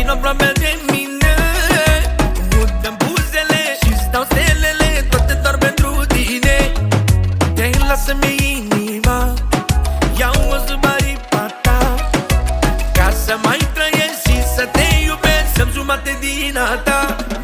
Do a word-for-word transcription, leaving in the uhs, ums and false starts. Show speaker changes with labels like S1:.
S1: vino aproape de mine. Mut-mi buzele și-ți dau stelele, toate doar pentru tine. Te lasă-mi inima, iau-o sub aripa ta, ca să mai trăiesc și să te iubesc, să-mi jumate din a ta.